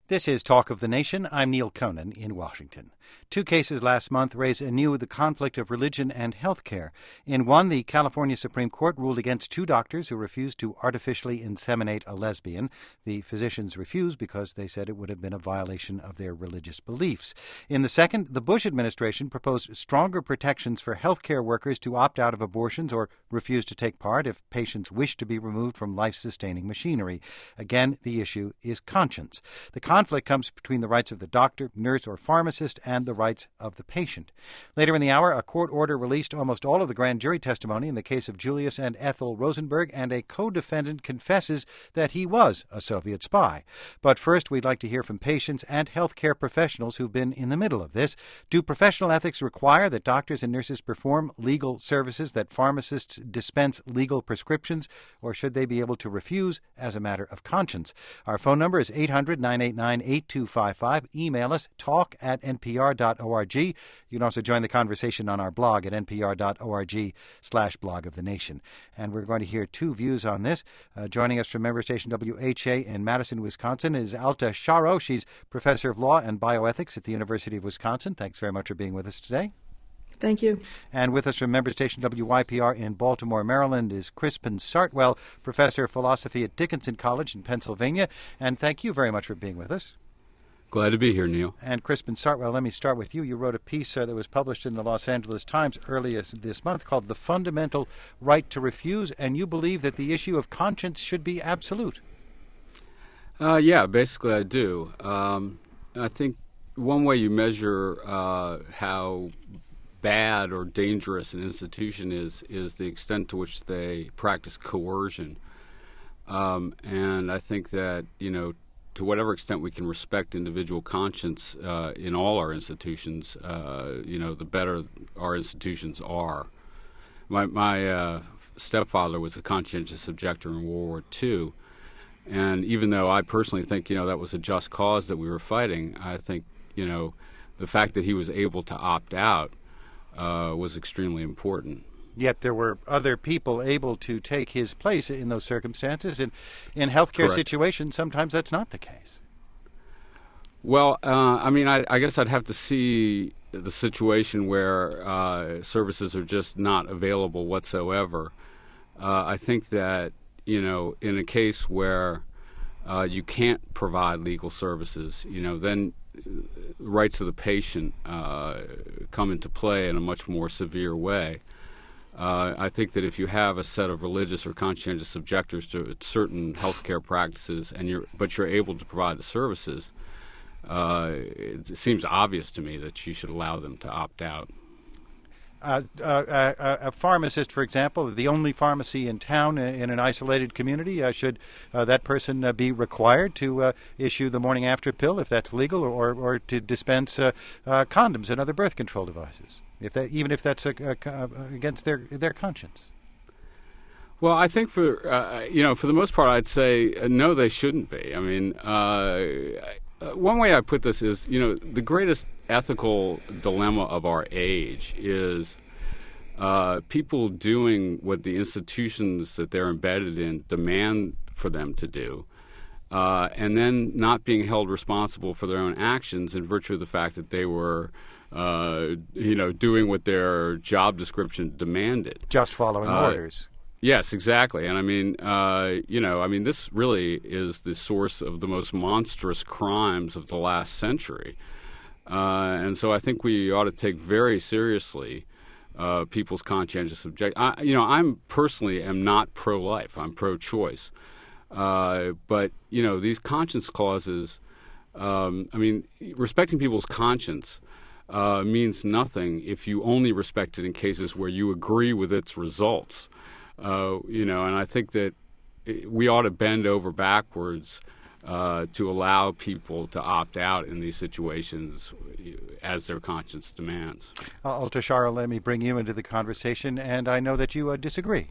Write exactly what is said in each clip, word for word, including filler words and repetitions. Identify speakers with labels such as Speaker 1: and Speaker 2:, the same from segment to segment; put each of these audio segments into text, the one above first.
Speaker 1: This is Talk of the Nation. I'm Neil Conan in Washington. Two cases last month raise anew the conflict of religion and health care. In one, the California Supreme Court ruled against two doctors who refused to artificially inseminate a lesbian. The physicians refused because they said it would have been a violation of their religious beliefs. In the second, the Bush administration proposed stronger protections for health care workers to opt out of abortions or refuse to take part if patients wish to be removed from life-sustaining machinery. Again, the issue is conscience. The conflict comes between the rights of the doctor, nurse, or pharmacist and the rights of the patient. Later in the hour, a court order released almost all of the grand jury testimony in the case of Julius and Ethel Rosenberg, and a co-defendant confesses that he was a Soviet spy. But first, we'd like to hear from patients and healthcare professionals who've been in the middle of this. Do professional ethics require that doctors and nurses perform legal services, that pharmacists dispense legal prescriptions, or should they be able to refuse as a matter of conscience? Our phone number is eight hundred, nine eight nine, eight two five five. Email us, talk at n p r dot org. You can also join the conversation on our blog at n p r dot org slash blog of the nation. And we're going to hear two views on this. Uh, joining us from member station W H A in Madison, Wisconsin is Alta Sharo. She's professor of law and bioethics at the University of Wisconsin. Thanks very much for being with us today.
Speaker 2: Thank you.
Speaker 1: And with us from member station W Y P R in Baltimore, Maryland is Crispin Sartwell, professor of philosophy at Dickinson College in Pennsylvania. And thank you very much for being with us.
Speaker 3: Glad to be here, Neil.
Speaker 1: And Crispin Sartwell, let me start with you. You wrote a piece uh, that was published in the Los Angeles Times earlier this month called The Fundamental Right to Refuse, and you believe that the issue of conscience should be absolute.
Speaker 3: Uh, yeah, basically I do. Um, I think one way you measure uh, how bad or dangerous an institution is is the extent to which they practice coercion. Um, and I think that, you know, to whatever extent we can respect individual conscience uh, in all our institutions, uh, you know, the better our institutions are. My, my uh, stepfather was a conscientious objector in World War Two, and even though I personally think, you know, that was a just cause that we were fighting, I think, you know, the fact that he was able to opt out uh, was extremely important.
Speaker 1: Yet there were other people able to take his place in those circumstances. And in healthcare
Speaker 3: Correct.
Speaker 1: situations, sometimes that's not the case.
Speaker 3: Well, uh, I mean, I, I guess I'd have to see the situation where uh, services are just not available whatsoever. Uh, I think that, you know, in a case where uh, you can't provide legal services, you know, then rights of the patient uh, come into play in a much more severe way. Uh, I think that if you have a set of religious or conscientious objectors to certain healthcare practices, and you're but you're able to provide the services, uh, it seems obvious to me that you should allow them to opt out.
Speaker 1: Uh, uh, uh, a pharmacist, for example, the only pharmacy in town in an isolated community, uh, should uh, that person uh, be required to uh, issue the morning after pill if that's legal, or, or to dispense uh, uh, condoms and other birth control devices, if that, even if that's uh, uh, against their their conscience?
Speaker 3: Well, I think for uh, you know, for the most part, I'd say uh, no, they shouldn't be. I mean, uh, one way I put this is, you know, the greatest ethical dilemma of our age is uh, people doing what the institutions that they're embedded in demand for them to do, uh, and then not being held responsible for their own actions in virtue of the fact that they were, uh, you know, doing what their job description demanded.
Speaker 1: Just following
Speaker 3: uh,
Speaker 1: orders.
Speaker 3: Yes, exactly. And I mean, uh, you know, I mean, this really is the source of the most monstrous crimes of the last century. Uh, and so I think we ought to take very seriously uh, people's conscientious object. I, you know, I'm personally am not pro-life. I'm pro-choice. Uh, but, you know, these conscience clauses, um, I mean, respecting people's conscience uh, means nothing if you only respect it in cases where you agree with its results. Uh, you know, and I think that we ought to bend over backwards uh, to allow people to opt out in these situations as their conscience demands.
Speaker 1: Uh, Alta Sharo, let me bring you into the conversation, and I know that you uh, disagree.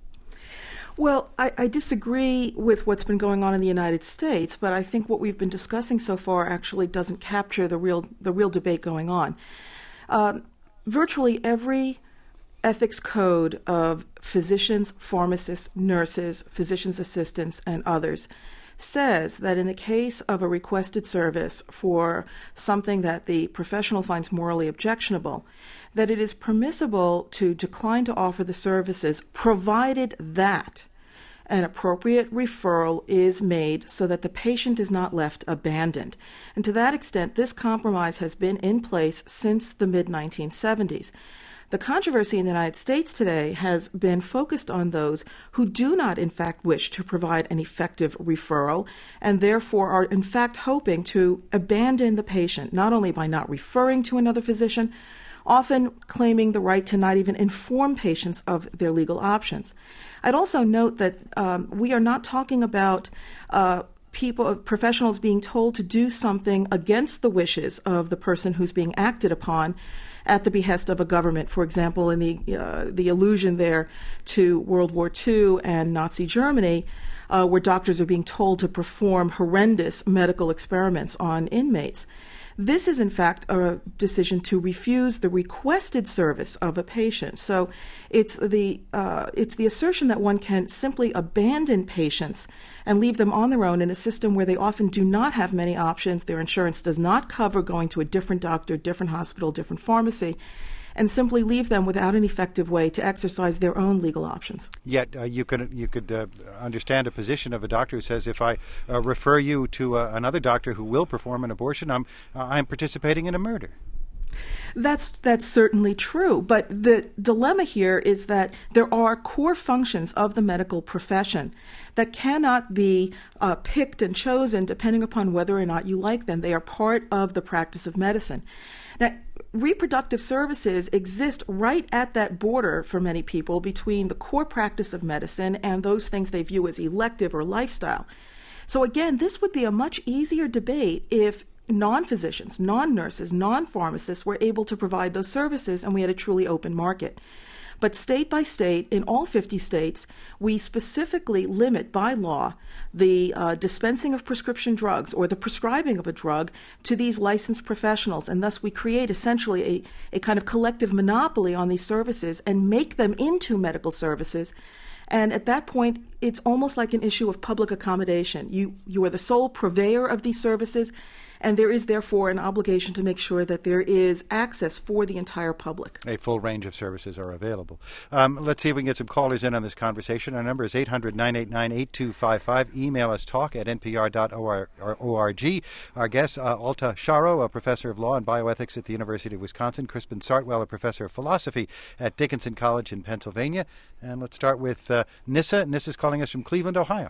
Speaker 2: Well, I, I disagree with what's been going on in the United States, but I think what we've been discussing so far actually doesn't capture the real the real debate going on. Um, virtually every ethics code of physicians, pharmacists, nurses, physician's assistants, and others says that in the case of a requested service for something that the professional finds morally objectionable, that it is permissible to decline to offer the services provided that an appropriate referral is made so that the patient is not left abandoned. And to that extent, this compromise has been in place since the mid nineteen seventies. The controversy in the United States today has been focused on those who do not, in fact, wish to provide an effective referral and therefore are, in fact, hoping to abandon the patient, not only by not referring to another physician, often claiming the right to not even inform patients of their legal options. I'd also note that um, we are not talking about uh, people, professionals being told to do something against the wishes of the person who's being acted upon at the behest of a government. For example, in the uh, the allusion there to World War Two and Nazi Germany, uh, where doctors are being told to perform horrendous medical experiments on inmates. This is, in fact, a decision to refuse the requested service of a patient. So it's the uh, it's the assertion that one can simply abandon patients and leave them on their own in a system where they often do not have many options. Their insurance does not cover going to a different doctor, different hospital, different pharmacy, and simply leave them without an effective way to exercise their own legal options.
Speaker 1: Yet uh, you could you could uh, understand a position of a doctor who says, if I uh, refer you to uh, another doctor who will perform an abortion, I'm uh, I'm participating in a murder.
Speaker 2: That's that's certainly true, but the dilemma here is that there are core functions of the medical profession that cannot be uh, picked and chosen depending upon whether or not you like them. They are part of the practice of medicine. Now, reproductive services exist right at that border for many people between the core practice of medicine and those things they view as elective or lifestyle. So again, this would be a much easier debate if non-physicians, non-nurses, non-pharmacists were able to provide those services and we had a truly open market. But state by state, in all fifty states, we specifically limit by law the uh, dispensing of prescription drugs or the prescribing of a drug to these licensed professionals, and thus we create essentially a, a kind of collective monopoly on these services and make them into medical services. And at that point, it's almost like an issue of public accommodation. You, you are the sole purveyor of these services, and there is therefore an obligation to make sure that there is access for the entire public.
Speaker 1: A full range of services are available. Um, let's see if we can get some callers in on this conversation. Our number is eight hundred, nine eight nine, eight two five five. Email us talk at n p r dot org. Our guest, uh, Alta Sharo, a professor of law and bioethics at the University of Wisconsin, Crispin Sartwell, a professor of philosophy at Dickinson College in Pennsylvania. And let's start with uh, Nissa. Nissa's calling us from Cleveland, Ohio.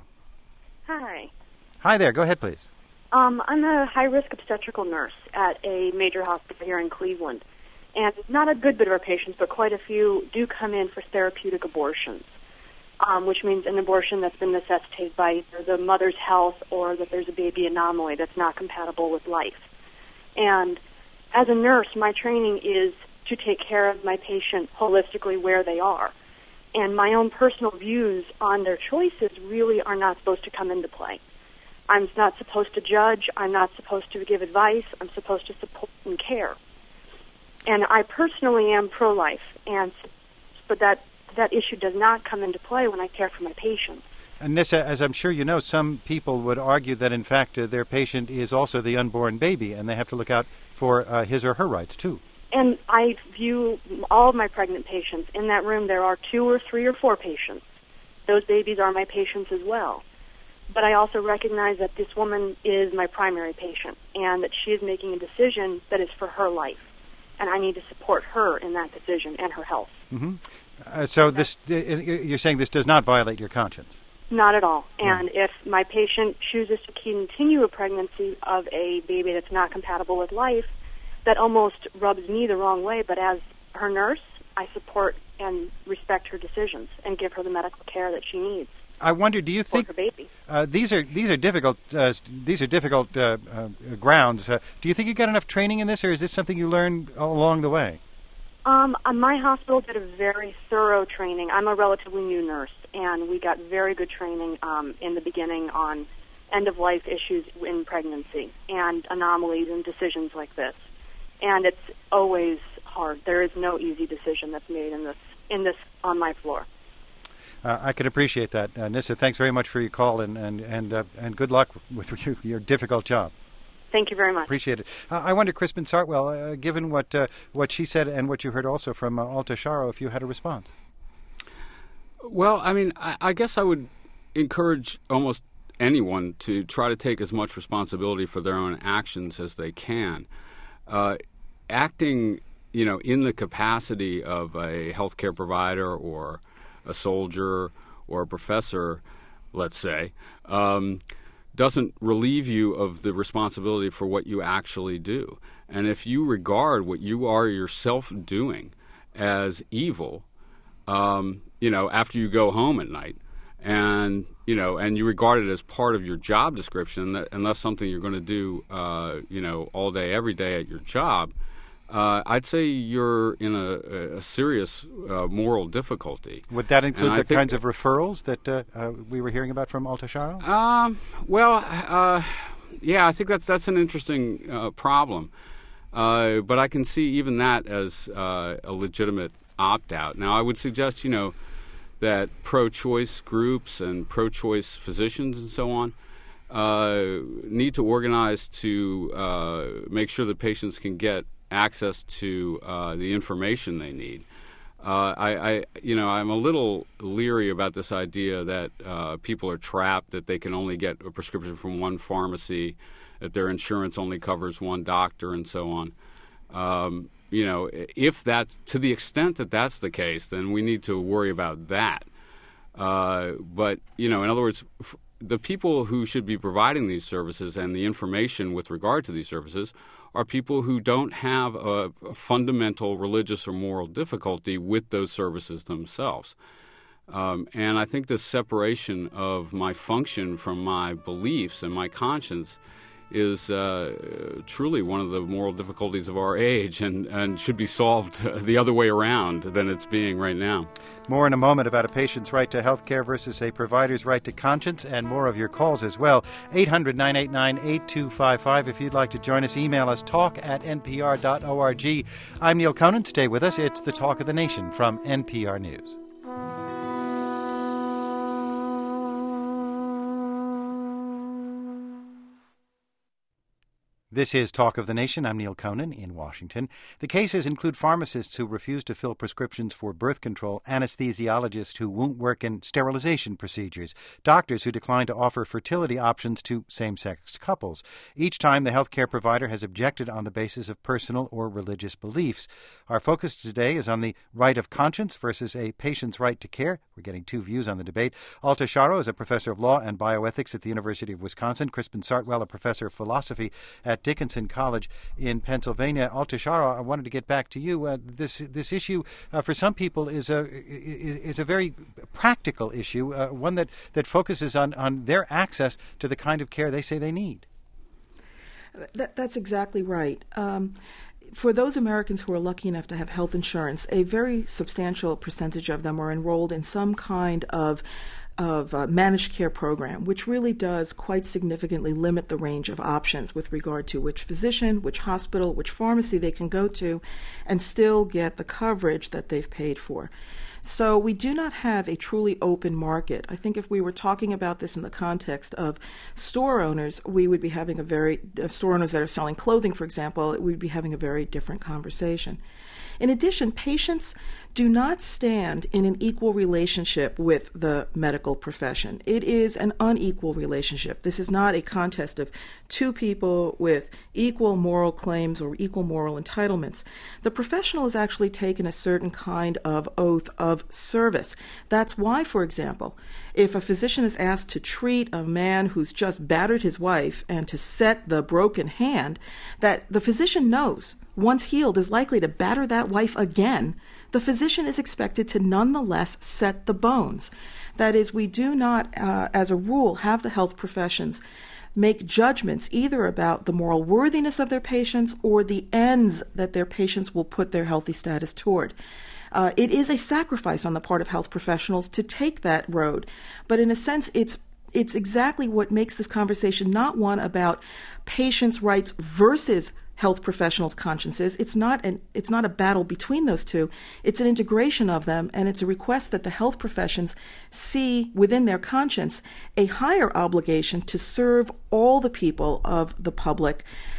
Speaker 4: Hi.
Speaker 1: Hi there. Go ahead, please.
Speaker 4: Um, I'm a high-risk obstetrical nurse at a major hospital here in Cleveland. And not a good bit of our patients, but quite a few do come in for therapeutic abortions, um, which means an abortion that's been necessitated by either the mother's health or that there's a baby anomaly that's not compatible with life. And as a nurse, my training is to take care of my patient holistically where they are. And my own personal views on their choices really are not supposed to come into play. I'm not supposed to judge. I'm not supposed to give advice. I'm supposed to support and care. And I personally am pro-life, and but that that issue does not come into play when I care for my patients.
Speaker 1: And Nissa, as I'm sure you know, some people would argue that, in fact, uh, their patient is also the unborn baby, and they have to look out for uh, his or her rights, too.
Speaker 4: And I view all of my pregnant patients. In that room, there are two or three or four patients. Those babies are my patients as well. But I also recognize that this woman is my primary patient and that she is making a decision that is for her life. And I need to support her in that decision and her health.
Speaker 1: Mm-hmm. Uh, so this, uh, you're saying this does not violate your conscience?
Speaker 4: Not at all. And if my patient chooses to continue a pregnancy of a baby that's not compatible with life, that almost rubs me the wrong way. But as her nurse, I support and respect her decisions and give her the medical care that she needs.
Speaker 1: I wonder, do you think uh, these are these are difficult uh, these are difficult uh, uh, grounds? Uh, do you think you got enough training in this, or is this something you learned along the way?
Speaker 4: Um, my hospital did a very thorough training. I'm a relatively new nurse, and we got very good training um, in the beginning on end-of-life issues in pregnancy and anomalies and decisions like this. And it's always hard. There is no easy decision that's made in this in this on my floor.
Speaker 1: Uh, I can appreciate that. Uh, Nissa, thanks very much for your call, and and and, uh, and good luck with your, your difficult job.
Speaker 4: Thank you very much.
Speaker 1: Appreciate it. Uh, I wonder, Crispin Sartwell, uh, given what uh, what she said and what you heard also from uh, Alta Sharo, if you had a response.
Speaker 3: Well, I mean, I, I guess I would encourage almost anyone to try to take as much responsibility for their own actions as they can. Uh, acting, you know, in the capacity of a healthcare provider or a soldier or a professor, let's say, um, doesn't relieve you of the responsibility for what you actually do. And if you regard what you are yourself doing as evil, um, you know, after you go home at night, and you know, and you regard it as part of your job description, that, and that's something you're going to do, uh, you know, all day, every day at your job, uh, I'd say you're in a, a serious uh, moral difficulty.
Speaker 1: Would that include
Speaker 3: And
Speaker 1: the
Speaker 3: I think,
Speaker 1: kinds of referrals that uh, uh, we were hearing about from Alta Sharo?
Speaker 3: Um, well, uh, yeah, I think that's that's an interesting uh, problem, uh, but I can see even that as uh, a legitimate opt-out. Now, I would suggest, you know, that pro-choice groups and pro-choice physicians and so on uh, need to organize to uh, make sure that patients can get access to uh, the information they need. Uh, I, I, you know, I'm a little leery about this idea that uh, people are trapped, that they can only get a prescription from one pharmacy, that their insurance only covers one doctor, and so on. Um, you know, if that's, to the extent that that's the case, then we need to worry about that. Uh, but, you know, in other words, f- the people who should be providing these services and the information with regard to these services are people who don't have a, a fundamental religious or moral difficulty with those services themselves. Um, and I think this separation of my function from my beliefs and my conscience is uh, truly one of the moral difficulties of our age, and, and should be solved the other way around than it's being right now.
Speaker 1: More in a moment about a patient's right to health care versus a provider's right to conscience, and more of your calls as well. eight hundred, nine eight nine, eight two five five. If you'd like to join us, email us, talk at n p r dot org. I'm Neil Conan. Stay with us. It's the Talk of the Nation from N P R News. This is Talk of the Nation. I'm Neil Conan in Washington. The cases include pharmacists who refuse to fill prescriptions for birth control, anesthesiologists who won't work in sterilization procedures, doctors who decline to offer fertility options to same-sex couples. Each time the healthcare provider has objected on the basis of personal or religious beliefs. Our focus today is on the right of conscience versus a patient's right to care. We're getting two views on the debate. Alta Sharo is a professor of law and bioethics at the University of Wisconsin. Crispin Sartwell, a professor of philosophy at Dickinson College in Pennsylvania. Alta Sharo, I wanted to get back to you. Uh, this this issue uh, for some people is a is, is a very practical issue, uh, one that, that focuses on, on their access to the kind of care they say they need.
Speaker 2: That, that's exactly right. Um, For those Americans who are lucky enough to have health insurance, a very substantial percentage of them are enrolled in some kind of of uh, managed care program, which really does quite significantly limit the range of options with regard to which physician, which hospital, which pharmacy they can go to and still get the coverage that they've paid for. So we do not have a truly open market. I think if we were talking about this in the context of store owners, we would be having a very, uh, store owners that are selling clothing, for example, we'd be having a very different conversation. In addition, patients do not stand in an equal relationship with the medical profession. It is an unequal relationship. This is not a contest of two people with equal moral claims or equal moral entitlements. The professional has actually taken a certain kind of oath of service. That's why, for example, if a physician is asked to treat a man who's just battered his wife and to set the broken hand, that the physician knows once healed is likely to batter that wife again, the physician is expected to nonetheless set the bones. That is, we do not, uh, as a rule, have the health professions make judgments either about the moral worthiness of their patients or the ends that their patients will put their healthy status toward. Uh, it is a sacrifice on the part of health professionals to take that road, but in a sense, it's it's exactly what makes this conversation not one about patients' rights versus health professionals' consciences. It's not an it's not a battle between those two. It's an integration of them, and it's a request that the health professions see within their conscience a higher obligation to serve all the people of the public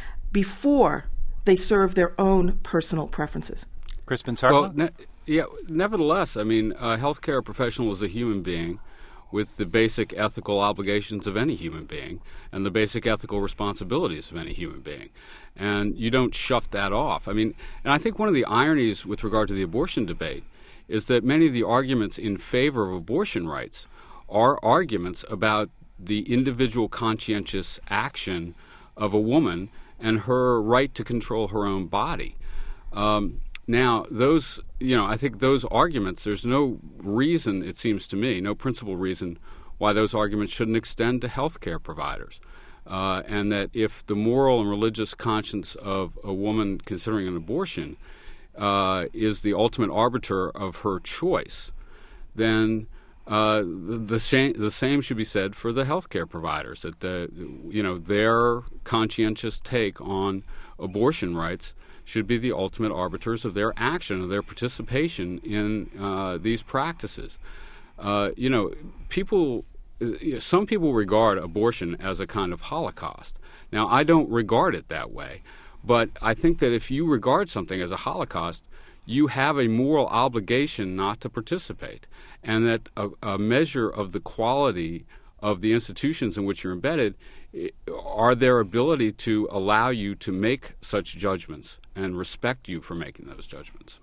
Speaker 2: before they serve their own personal preferences.
Speaker 1: Crispin Sartla?
Speaker 3: Well, ne- yeah. Nevertheless, I mean, a healthcare professional is a human being with the basic ethical obligations of any human being and the basic ethical responsibilities of any human being. And you don't shove that off. I mean, and I think one of the ironies with regard to the abortion debate is that many of the arguments in favor of abortion rights are arguments about the individual conscientious action of a woman and her right to control her own body. Um, Now, those, you know, I think those arguments, there's no reason, it seems to me, no principal reason why those arguments shouldn't extend to healthcare providers. Uh, and that if the moral and religious conscience of a woman considering an abortion uh, is the ultimate arbiter of her choice, then uh, the, the, same, the same should be said for the healthcare providers, that the, you know, their conscientious take on abortion rights should be the ultimate arbiters of their action, of their participation in uh, these practices. Uh, you know, people, some people regard abortion as a kind of Holocaust. Now, I don't regard it that way, but I think that if you regard something as a Holocaust, you have a moral obligation not to participate, and that a, a measure of the quality of the institutions in which you're embedded are their ability to allow you to make such judgments and respect you for making those judgments.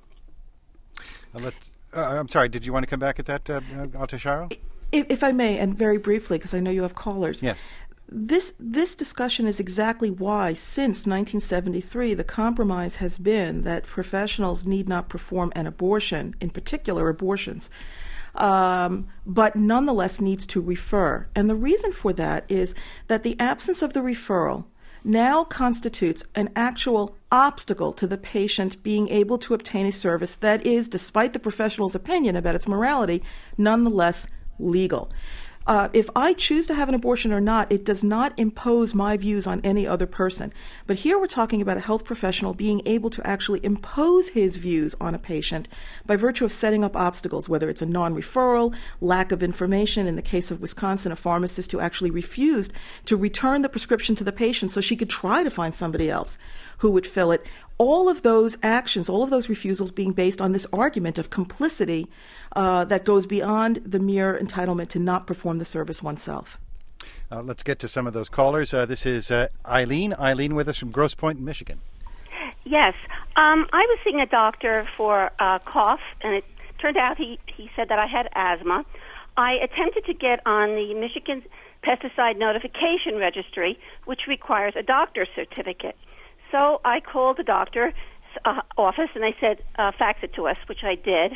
Speaker 1: Uh, let's, uh, I'm sorry, did you want to come back at that, uh, Altasharo?
Speaker 2: If, if I may, and very briefly, because I know you have callers.
Speaker 1: Yes.
Speaker 2: This this discussion is exactly why, since nineteen seventy-three, the compromise has been that professionals need not perform an abortion, in particular abortions, Um, but nonetheless needs to refer. And the reason for that is that the absence of the referral now constitutes an actual obstacle to the patient being able to obtain a service that is, despite the professional's opinion about its morality, nonetheless legal. Uh, if I choose to have an abortion or not, it does not impose my views on any other person. But here we're talking about a health professional being able to actually impose his views on a patient by virtue of setting up obstacles, whether it's a non-referral, lack of information. In the case of Wisconsin, a pharmacist who actually refused to return the prescription to the patient so she could try to find somebody else who would fill it. All of those actions, all of those refusals being based on this argument of complicity uh, that goes beyond the mere entitlement to not perform the service oneself.
Speaker 1: Uh, let's get to some of those callers. Uh, this is uh, Eileen. Eileen with us from Grosse Pointe, Michigan.
Speaker 5: Yes. Um, I was seeing a doctor for uh, cough, and it turned out he, he said that I had asthma. I attempted to get on the Michigan Pesticide Notification Registry, which requires a doctor's certificate. So I called the doctor's uh, office, and they said, uh, fax it to us, which I did.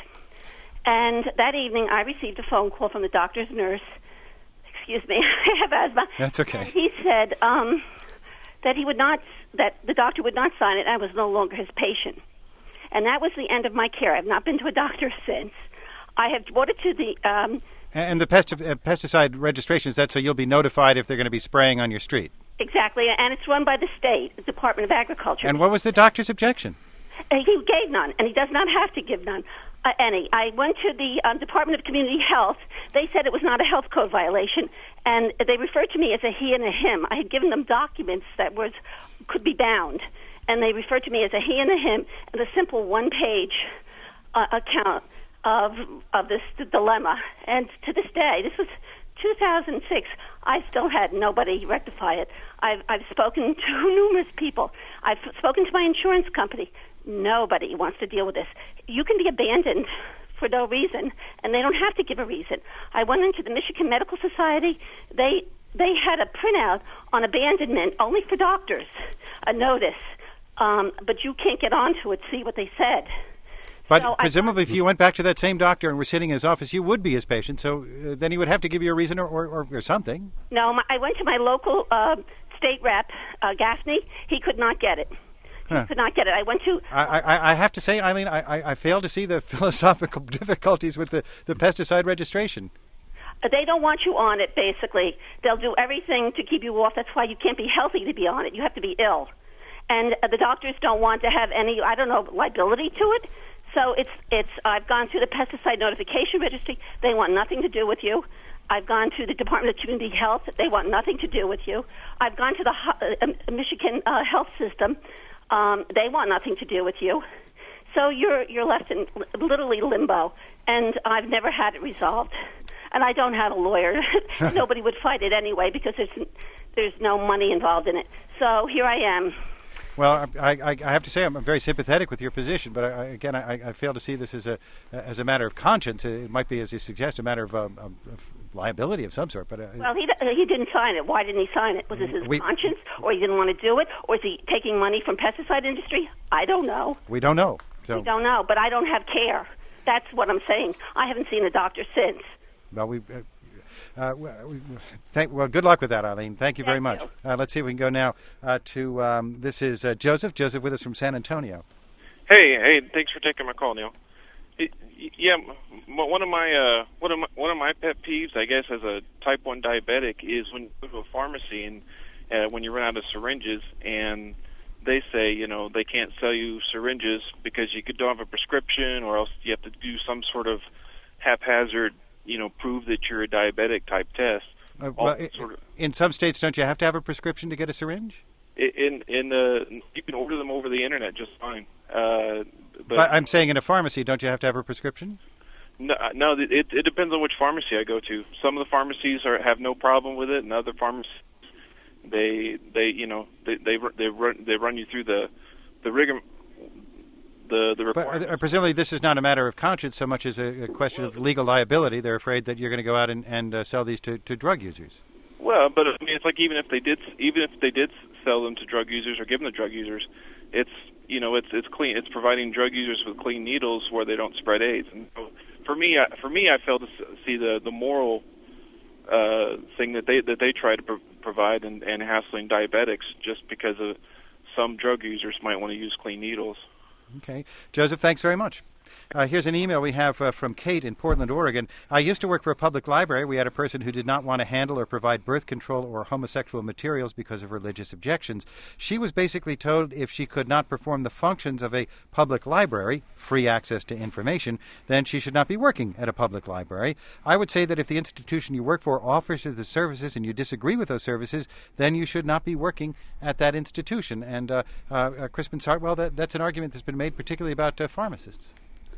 Speaker 5: And that evening, I received a phone call from the doctor's nurse. Excuse me, I have asthma.
Speaker 1: That's okay.
Speaker 5: And he said um, that he would not, that the doctor would not sign it. I was no longer his patient. And that was the end of my care. I've not been to a doctor since. I have brought it to the... Um,
Speaker 1: and the pesti- uh, pesticide registration, is that so you'll be notified if they're going to be spraying on your street?
Speaker 5: Exactly, and it's run by the state, the Department of Agriculture.
Speaker 1: And what was the doctor's objection?
Speaker 5: Uh, he gave none, and he does not have to give none. Uh, any. I went to the um, Department of Community Health. They said it was not a health code violation, and they referred to me as a he and a him. I had given them documents that was could be bound, and they referred to me as a he and a him, and a simple one-page uh, account of of this dilemma. And to this day, this was two thousand six, I still had nobody rectify it. I've, I've spoken to numerous people. I've spoken to my insurance company. Nobody wants to deal with this. You can be abandoned for no reason, and they don't have to give a reason. I went into the Michigan Medical Society. They they had a printout on abandonment only for doctors, a notice, um, but you can't get onto it, see what they said.
Speaker 1: But
Speaker 5: so
Speaker 1: presumably,
Speaker 5: I,
Speaker 1: if you went back to that same doctor and were sitting in his office, you would be his patient. So uh, then he would have to give you a reason or, or, or something.
Speaker 5: No, my, I went to my local uh, state rep, uh, Gaffney. He could not get it. He huh. could not get it. I went to...
Speaker 1: I, I, I have to say, Eileen, I, I, I fail to see the philosophical difficulties with the, the pesticide registration.
Speaker 5: They don't want you on it, basically. They'll do everything to keep you off. That's why you can't be healthy to be on it. You have to be ill. And uh, the doctors don't want to have any, I don't know, liability to it. So it's, it's. I've gone through the pesticide notification registry. They want nothing to do with you. I've gone to the Department of Community Health. They want nothing to do with you. I've gone to the uh, Michigan uh, health system. Um, they want nothing to do with you. So you're you're left in literally limbo. And I've never had it resolved. And I don't have a lawyer. Nobody would fight it anyway because there's there's no money involved in it. So here I am.
Speaker 1: Well, I, I, I have to say I'm very sympathetic with your position, but I, again, I, I fail to see this as a as a matter of conscience. It might be, as you suggest, a matter of, um, of, of liability of some sort. But uh,
Speaker 5: well, he he didn't sign it. Why didn't he sign it? Was it his we, conscience, or he didn't want to do it, or is he taking money from pesticide industry? I don't know.
Speaker 1: We don't know. So.
Speaker 5: We don't know, but I don't have care. That's what I'm saying. I haven't seen a doctor since.
Speaker 1: Well, we. Uh, Uh, we, thank, well, good luck with that, Eileen. Thank you very
Speaker 5: Thank
Speaker 1: much.
Speaker 5: You.
Speaker 1: Uh, let's see if we can go now uh, to, um, this is uh, Joseph. Joseph with us from San Antonio.
Speaker 6: Hey, hey, thanks for taking my call, Neil. It, yeah, one of my uh, one of my one of my pet peeves, I guess, as a type one diabetic, is when you go to a pharmacy and uh, when you run out of syringes and they say, you know, they can't sell you syringes because you could, don't have a prescription, or else you have to do some sort of haphazard, you know, prove that you're a diabetic type test.
Speaker 1: Uh, well, it, sort of, in some states, don't you have to have a prescription to get a syringe?
Speaker 6: In in the you can order them over the internet just fine. Uh, but,
Speaker 1: but I'm saying in a pharmacy, don't you have to have a prescription?
Speaker 6: No, no. It it depends on which pharmacy I go to. Some of the pharmacies are have no problem with it, and other pharmacies they they you know they they they run they run you through the the rigor. The, the
Speaker 1: but uh, presumably this is not a matter of conscience so much as a, a question of legal liability. They're afraid that you're going to go out and, and uh, sell these to, to drug users.
Speaker 6: Well, but I mean, it's like even if they did, even if they did sell them to drug users or give them to drug users, it's you know it's it's clean. It's providing drug users with clean needles where they don't spread AIDS. And so for me, I, for me, I fail to see the the moral uh, thing that they that they try to pro- provide and, and hassling diabetics just because of some drug users might want to use clean needles.
Speaker 1: Okay. Joseph, thanks very much. Uh, here's an email we have uh, from Kate in Portland, Oregon. I used to work for a public library. We had a person who did not want to handle or provide birth control or homosexual materials because of religious objections. She was basically told if she could not perform the functions of a public library, free access to information, then she should not be working at a public library. I would say that if the institution you work for offers you the services and you disagree with those services, then you should not be working at that institution. And uh, uh, Crispin Sartwell, that, that's an argument that's been made particularly about uh, pharmacists.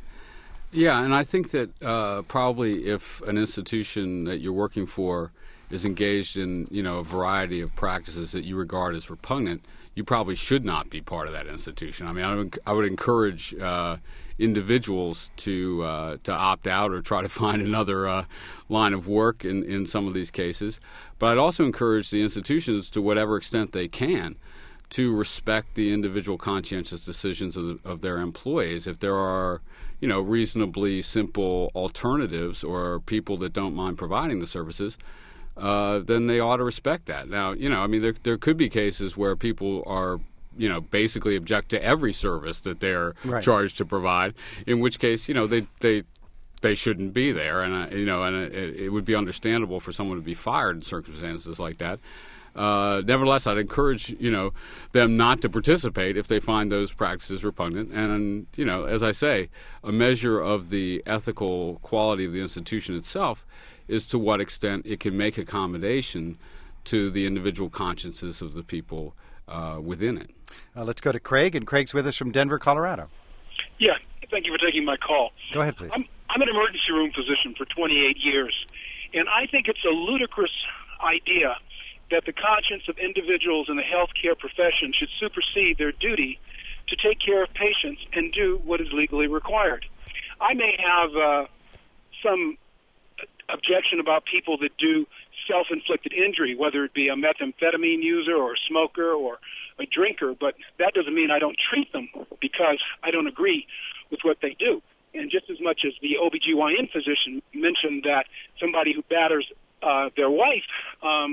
Speaker 3: Yeah, and I think that uh, probably if an institution that you're working for is engaged in, you know, a variety of practices that you regard as repugnant, you probably should not be part of that institution. I mean, I would, I would encourage uh, individuals to uh, to opt out or try to find another uh, line of work in, in some of these cases. But I'd also encourage the institutions, to whatever extent they can, to respect the individual conscientious decisions of, the, of their employees. If there are, you know, reasonably simple alternatives or people that don't mind providing the services, uh, then they ought to respect that. Now, you know, I mean, there there could be cases where people are, you know, basically object to every service that they're right. charged to provide, in which case, you know, they they they shouldn't be there, and uh, you know, and it, it would be understandable for someone to be fired in circumstances like that. Uh, nevertheless, I'd encourage, you know, them not to participate if they find those practices repugnant. And, you know, as I say, a measure of the ethical quality of the institution itself is to what extent it can make accommodation to the individual consciences of the people uh, within it.
Speaker 1: Uh, let's go to Craig, and Craig's with us from Denver, Colorado.
Speaker 7: Yeah, thank you for taking my call.
Speaker 1: Go ahead, please.
Speaker 7: I'm, I'm an emergency room physician for twenty-eight years, and I think it's a ludicrous idea that the conscience of individuals in the healthcare profession should supersede their duty to take care of patients and do what is legally required. I may have uh, some objection about people that do self-inflicted injury, whether it be a methamphetamine user or a smoker or a drinker, but that doesn't mean I don't treat them because I don't agree with what they do. And just as much as the O B G Y N physician mentioned that somebody who batters uh, their wife, um,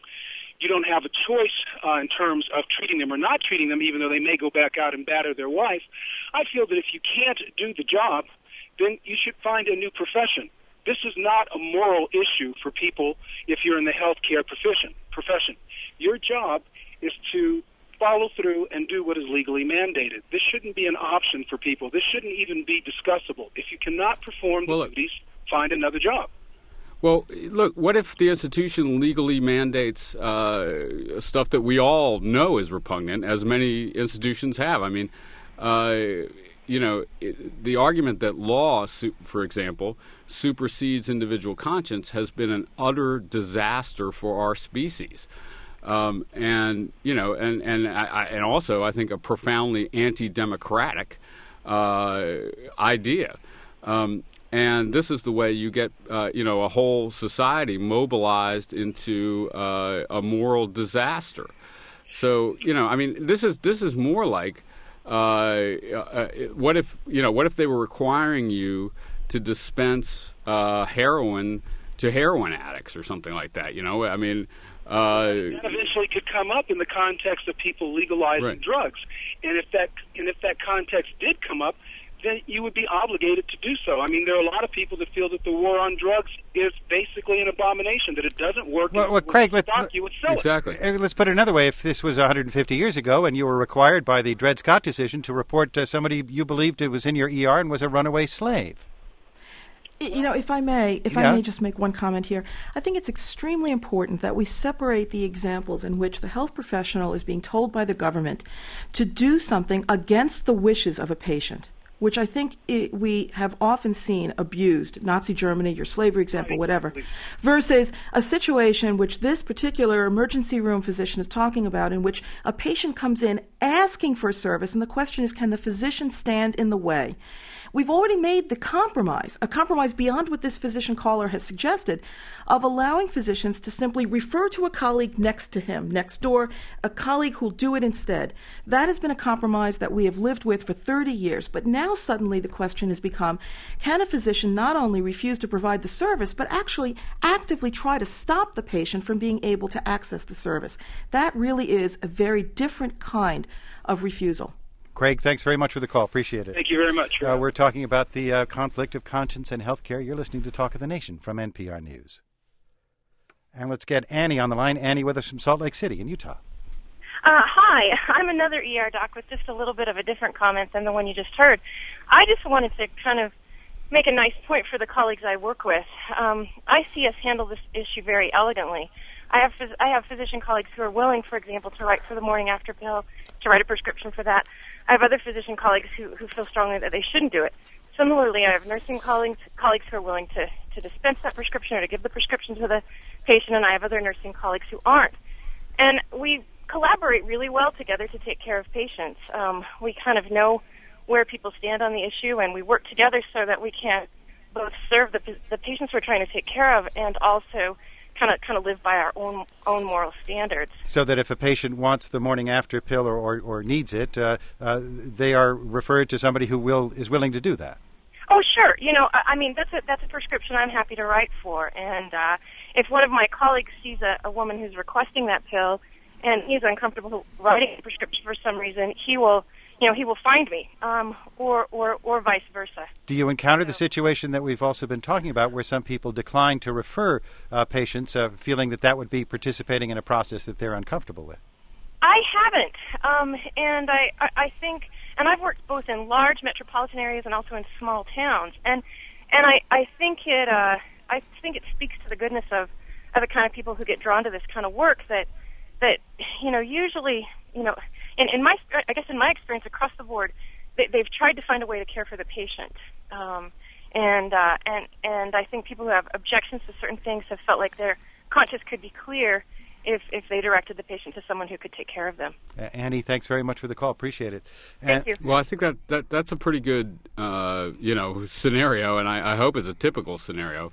Speaker 7: you don't have a choice uh, in terms of treating them or not treating them, even though they may go back out and batter their wife. I feel that if you can't do the job, then you should find a new profession. This is not a moral issue for people if you're in the healthcare profession. Profession. Your job is to follow through and do what is legally mandated. This shouldn't be an option for people. This shouldn't even be discussable. If you cannot perform the
Speaker 3: well,
Speaker 7: duties, find another job.
Speaker 3: Well, look, what if the institution legally mandates uh, stuff that we all know is repugnant, as many institutions have? I mean, uh, you know, it, the argument that law, su- for example, supersedes individual conscience has been an utter disaster for our species. Um, and, you know, and, and, I, and also I think a profoundly anti-democratic uh, idea. Um, and this is the way you get, uh, you know, a whole society mobilized into uh, a moral disaster. So, you know, I mean, this is this is more like, uh, uh, what if, you know, what if they were requiring you to dispense uh, heroin to heroin addicts or something like that? You know, I mean, uh,
Speaker 7: that eventually could come up in the context of people legalizing
Speaker 3: right.
Speaker 7: drugs, and if that and if that context did come up, then you would be obligated to do so. I mean, there are a lot of people that feel that the war on drugs is basically an abomination, that it doesn't work.
Speaker 1: Well, well Craig, let's,
Speaker 7: you would sell
Speaker 3: exactly.
Speaker 7: it.
Speaker 1: Let's put it another way. If this was one hundred fifty years ago and you were required by the Dred Scott decision to report uh, somebody you believed it was in your E R and was a runaway slave.
Speaker 2: You know, if I may, if
Speaker 1: yeah.
Speaker 2: I may just make one comment here, I think it's extremely important that we separate the examples in which the health professional is being told by the government to do something against the wishes of a patient, which I think it, we have often seen abused, Nazi Germany, your slavery example, whatever, versus a situation which this particular emergency room physician is talking about, in which a patient comes in asking for a service, and the question is, can the physician stand in the way? We've already made the compromise, a compromise beyond what this physician caller has suggested, of allowing physicians to simply refer to a colleague next to him, next door, a colleague who'll do it instead. That has been a compromise that we have lived with for thirty years. But now suddenly the question has become, can a physician not only refuse to provide the service, but actually actively try to stop the patient from being able to access the service? That really is a very different kind of refusal.
Speaker 1: Craig, thanks very much for the call. Appreciate it.
Speaker 7: Thank you very much.
Speaker 1: Uh, we're talking about the uh, conflict of conscience and healthcare. You're listening to Talk of the Nation from N P R News. And let's get Annie on the line. Annie with us from Salt Lake City in Utah.
Speaker 8: Uh, hi. I'm another E R doc with just a little bit of a different comment than the one you just heard. I just wanted to kind of make a nice point for the colleagues I work with. Um, I see us handle this issue very elegantly. I have phys- I have physician colleagues who are willing, for example, to write for the morning after pill, to write a prescription for that. I have other physician colleagues who, who feel strongly that they shouldn't do it. Similarly, I have nursing colleagues colleagues who are willing to, to dispense that prescription or to give the prescription to the patient, and I have other nursing colleagues who aren't. And we collaborate really well together to take care of patients. Um, we kind of know where people stand on the issue, and we work together so that we can both serve the, the patients we're trying to take care of and also kind of kind of live by our own own moral standards.
Speaker 1: So that if a patient wants the morning after pill or, or, or needs it, uh, uh, they are referred to somebody who will is willing to do that.
Speaker 8: Oh, sure. You know, I, I mean, that's a that's a prescription I'm happy to write for. And uh, if one of my colleagues sees a, a woman who's requesting that pill and he's uncomfortable writing a prescription for some reason, he will, you know, he will find me, um, or, or, or vice versa.
Speaker 1: Do you encounter the situation that we've also been talking about where some people decline to refer uh, patients, uh, feeling that that would be participating in a process that they're uncomfortable with?
Speaker 8: I haven't, um, and I, I, I think, and I've worked both in large metropolitan areas and also in small towns, and and I, I think it, uh, I think it speaks to the goodness of, of the kind of people who get drawn to this kind of work that, that you know, usually, you know, in, in my, I guess in my experience across the board, they, they've tried to find a way to care for the patient, um, and uh, and and I think people who have objections to certain things have felt like their conscience could be clear if if they directed the patient to someone who could take care of them.
Speaker 1: Uh, Annie, thanks very much for the call. Appreciate it.
Speaker 8: Thank you.
Speaker 3: Well, I think that, that that's a pretty good uh, you know scenario, and I, I hope it's a typical scenario.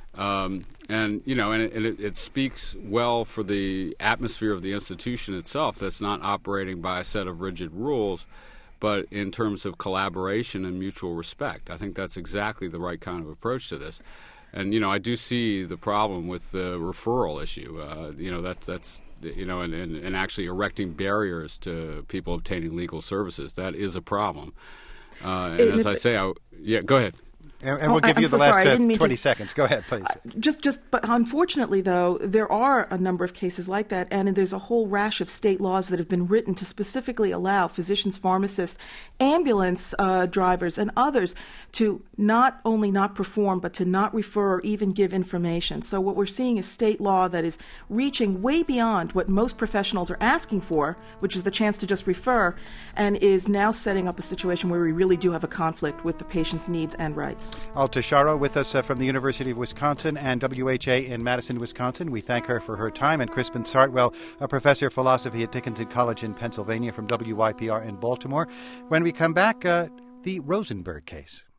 Speaker 3: Um, and, you know, and, it, and it, it speaks well for the atmosphere of the institution itself that's not operating by a set of rigid rules, but in terms of collaboration and mutual respect. I think that's exactly the right kind of approach to this. And, you know, I do see the problem with the referral issue. Uh, you know, that, that's, you know, and, and, and actually erecting barriers to people obtaining legal services. That is a problem. Uh, and as I say, I, yeah, go ahead.
Speaker 1: And, and we'll
Speaker 2: Oh,
Speaker 1: give
Speaker 2: I'm
Speaker 1: you the
Speaker 2: so
Speaker 1: last
Speaker 2: sorry. I
Speaker 1: uh,
Speaker 2: didn't mean
Speaker 1: twenty
Speaker 2: to-
Speaker 1: seconds. Go ahead, please.
Speaker 2: Just, just, but unfortunately, though, there are a number of cases like that, and there's a whole rash of state laws that have been written to specifically allow physicians, pharmacists, ambulance uh, drivers, and others to not only not perform, but to not refer or even give information. So what we're seeing is state law that is reaching way beyond what most professionals are asking for, which is the chance to just refer, and is now setting up a situation where we really do have a conflict with the patient's needs and rights.
Speaker 1: Alta Sharo with us uh, from the University of Wisconsin and W H A in Madison, Wisconsin. We thank her for her time. And Crispin Sartwell, a professor of philosophy at Dickinson College in Pennsylvania from W Y P R in Baltimore. When we come back, uh, the Rosenberg case.